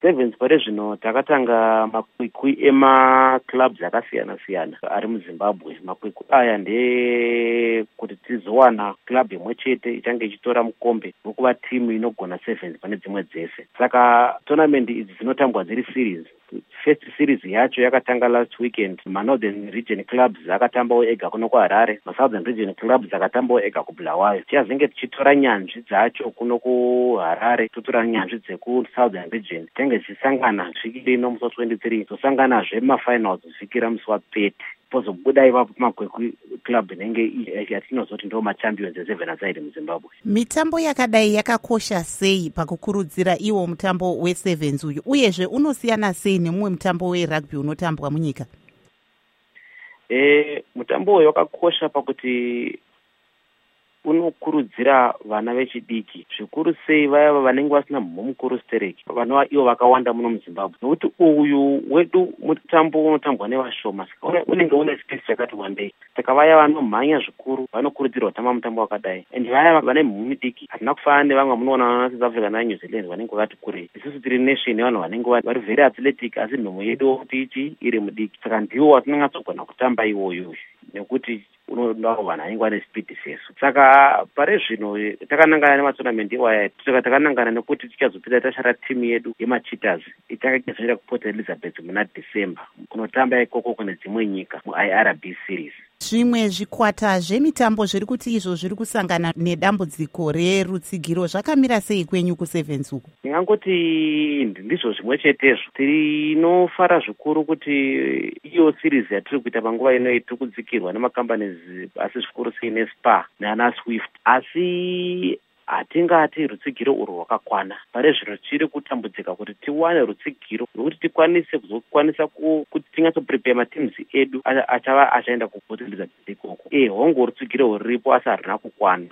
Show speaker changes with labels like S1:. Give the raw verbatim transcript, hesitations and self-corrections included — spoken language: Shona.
S1: Sevens pare zvino takatanga makwikwi emaclubs akasiyana-siyana ari muZimbabwe. Makwikwi aya ndekuti tizowana club imwe chete ichange ichitora mukombe wekuva timu inogona sevens pane dzimwe dzese. Saka tournament idzi dzinotambwa dziri series. First series yacho yakatanga last weekend. MaNorthern Region Clubs akatambawo ega kuno kuHarare. MaSouthern Region Clubs akatambawo ega kuBulawayo. Tichazenge tichitora nyanzvi dzacho kuno kuHarare, totora nyanzvi dzekuSouthern Region. Tenge tichisangana vhiki ino musi wa-twenty-three. Tosanganazve mumafinals vhiki ramusi wa-thirty. Pozobuda ipapo makwekwi club inenge yatinozoti ndo machampions eseven aside muZimbabwe.
S2: Mitambo yakadai yakakosha sei pakukurudzira iwo mutambo wesevens uyu, uyezve unosiyana sei nemumwe mutambo werugby unotambwa munyika?
S1: E, mutambo uyu wakakosha pakuti unokurudzira vana vechidiki, zvikuru sei vaya vanenge vasina mhumukuru stereki, vanova ivo vakawanda muno muZimbabwe. Nokuti uyu wedu mutambo unotambwa nevashoma, unenge une space yakati wandei. Saka vaya vanomhanya zvikuru vanokurudzirwa kutamba mutambo wakadai. And vaya vane mhumbi diki hatina kufanana nevamwe munoona vana South Africa naNew Zealand vanenge vakati kurei. Isusu tiri nation yevanhu vanenge vari very athletic asi nhumbu yedu kuti ichi iri mudiki. Saka ndiwo watinonyatsogona kutamba iwoyo nekuti unodawo vanhu vanenge vane speed sesu. Saka pare zvino takanangana nematournament iwaya, takanangana nekuti tichazopedza tashara timu yedu yemacheetahs itanga ichizoenda kuPort Elizabeth muna December kunotamba ikoko kune dzimwe nyika muI R B series.
S2: Zvimwe zvikwata zvemitambo zviri kuti izvo zviri kusangana nedambudziko rerutsigiro zvakamira sei kwenyu kusevens uku?
S1: Ndingangoti ndizvo zvimwe chetezvo. Tinofara zvikuru kuti iyo series yatiri kuita panguva ino tiri kudzikirwa nemacompanies asi zvikuru sei neSPAR nana Swift, asi hatingati rutsigiro urwu rwakakwana. Pare zvino chiri kutambudzika kuti tiwane rutsigiro rwekuti tikwanise kuzokwanisa kuti tingatoprepare mateams edu achava achaenda kuPort Elizabeth ikoko. Eh, hongu rutsigiro rwuripo asi haruna kukwana.